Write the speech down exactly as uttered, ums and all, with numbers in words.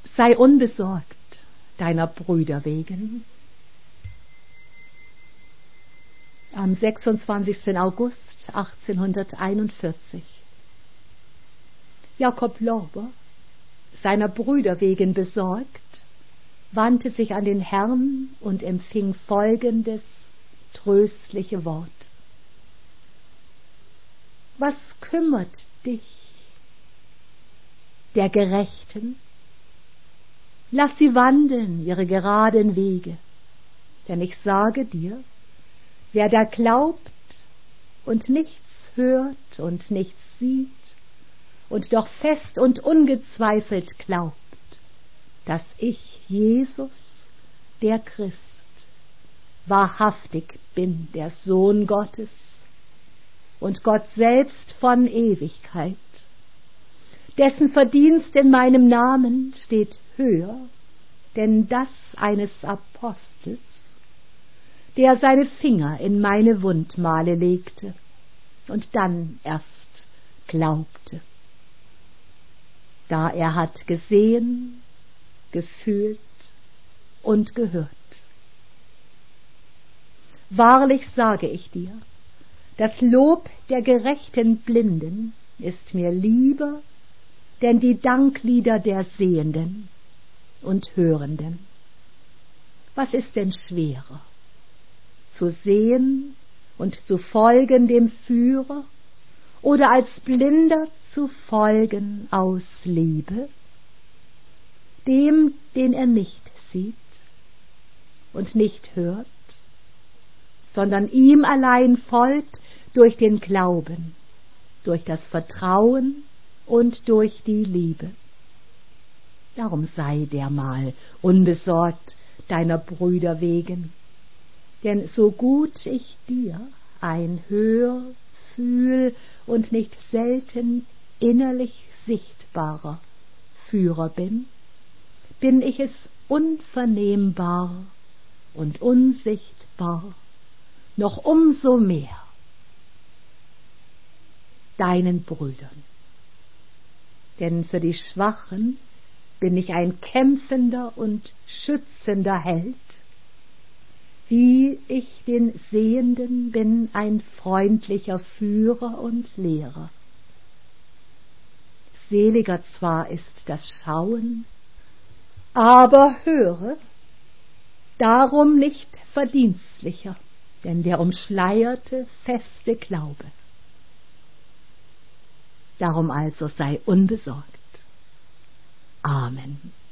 sei unbesorgt deiner Brüder wegen. Am sechsundzwanzigsten August achtzehnhunderteinundvierzig. Jakob Lorber, seiner Brüder wegen besorgt, wandte sich an den Herrn und empfing folgendes tröstliche Wort. Was kümmert dich, der Gerechten? Lass sie wandeln ihre geraden Wege, denn ich sage dir, wer da glaubt und nichts hört und nichts sieht und doch fest und ungezweifelt glaubt, dass ich, Jesus, der Christ, wahrhaftig bin, der Sohn Gottes und Gott selbst von Ewigkeit, dessen Verdienst in meinem Namen steht höher, denn das eines Apostels, der seine Finger in meine Wundmale legte und dann erst glaubte. Da er hat gesehen, gefühlt und gehört. Wahrlich sage ich dir, das Lob der gerechten Blinden ist mir lieber, denn die Danklieder der Sehenden und Hörenden. Was ist denn schwerer? Zu sehen und zu folgen dem Führer oder als Blinder zu folgen aus Liebe? Dem, den er nicht sieht und nicht hört, sondern ihm allein folgt durch den Glauben, durch das Vertrauen und durch die Liebe. Darum sei dermal unbesorgt deiner Brüder wegen, denn so gut ich dir ein Hör, Fühl und nicht selten innerlich sichtbarer Führer bin, bin ich es unvernehmbar und unsichtbar noch umso mehr deinen Brüdern. Denn für die Schwachen bin ich ein kämpfender und schützender Held, wie ich den Sehenden bin ein freundlicher Führer und Lehrer. Seliger zwar ist das Schauen, aber höre, darum nicht verdienstlicher, denn der umschleierte feste Glaube. Darum also sei unbesorgt. Amen.